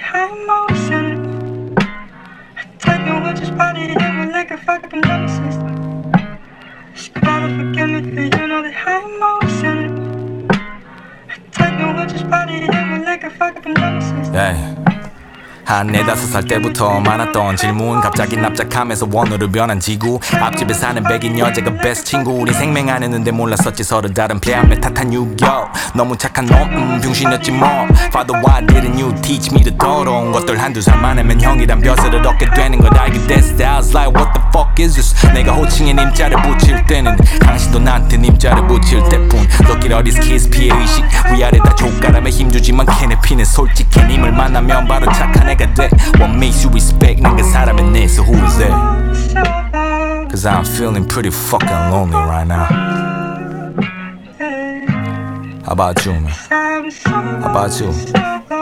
high motion. Take no one just body in with like a fucking nemesis. She gotta forgive me for you know the high motion. Take no one just body in with like a fucking nemesis. 한 4-5살 때부터 많았던 질문 갑자기 납작함에서 원으로 변한 지구 앞집에 사는 백인 여자가 베스트 친구 우리 생맹 안 했는데 몰랐었지 서로 다른 폐암에 탓한 유교 너무 착한 놈 병신이었지 뭐 Father why didn't you teach me the 더러운 것들 한두 살 많으면 형이란 벼슬을 얻게 되는 걸 알게 됐을 때 I was like what the fuck is this 내가 호칭에 님자를 붙일 때는 당신도 나한테 님자를 붙일 때뿐 너길 어디서 키스 피해의식 위아래다 족가람에 힘주지만 걔네 피는 솔직히 님을 만나면 바로 착한 애가 돼 What makes you respect 난 그 사람의 내 so who is that Cause I'm feeling pretty fucking lonely right now How about you man How about you